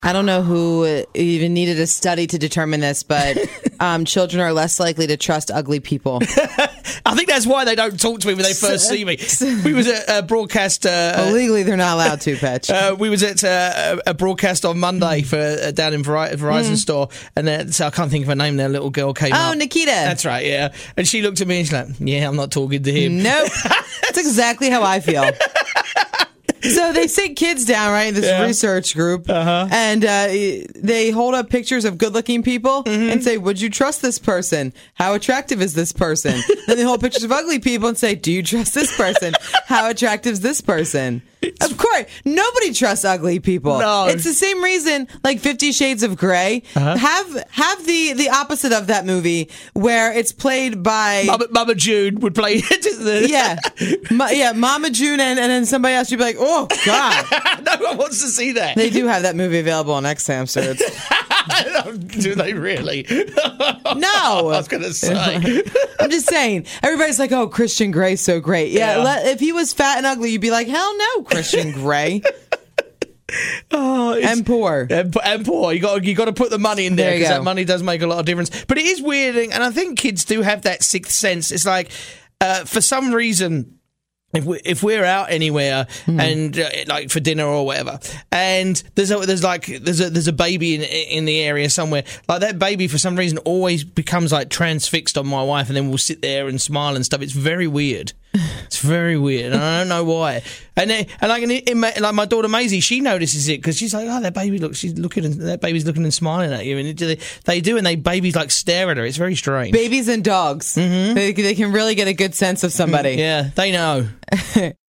I don't know who even needed a study to determine this, but children are less likely to trust ugly people. I think that's why they don't talk to me when they first see me. We was at a broadcast. Legally, they're not allowed to, Patch. We was at a broadcast on Monday for down in Verizon store, and so I can't think of her name. Their little girl came up. Oh, Nikita. That's right, yeah. And she looked at me and she's like, "Yeah, I'm not talking to him." Nope. That's exactly how I feel. So they sit kids down, right, in this research group, and they hold up pictures of good-looking people and say, would you trust this person? How attractive is this person? Then they hold pictures of ugly people and say, do you trust this person? How attractive is this person? Of course, nobody trusts ugly people. No. It's the same reason, like 50 Shades of Grey. Have the opposite of that movie, where it's played by... Mama June would play it. Mama June and then somebody else, you'd be like, oh, God. No one wants to see that. They do have that movie available on X-Hamster. Do they really? No. I was going to say. I'm just saying. Everybody's like, oh, Christian Grey's so great. Yeah. If he was fat and ugly, you'd be like, hell no, Christian Grey. And poor. And poor. You got to put the money in there, because that money does make a lot of difference. But it is weird, and I think kids do have that sixth sense. It's like, for some reason... If we're out anywhere and like for dinner or whatever, and there's a baby in the area somewhere, like that baby for some reason always becomes like transfixed on my wife, and then we'll sit there and smile and stuff. It's very weird. It's very weird, and I don't know why. And like my daughter Maisie, she notices it because she's like, oh, that baby's looking and smiling at you, and they do, and babies like stare at her. It's very strange. Babies and dogs, they can really get a good sense of somebody. Yeah, they know.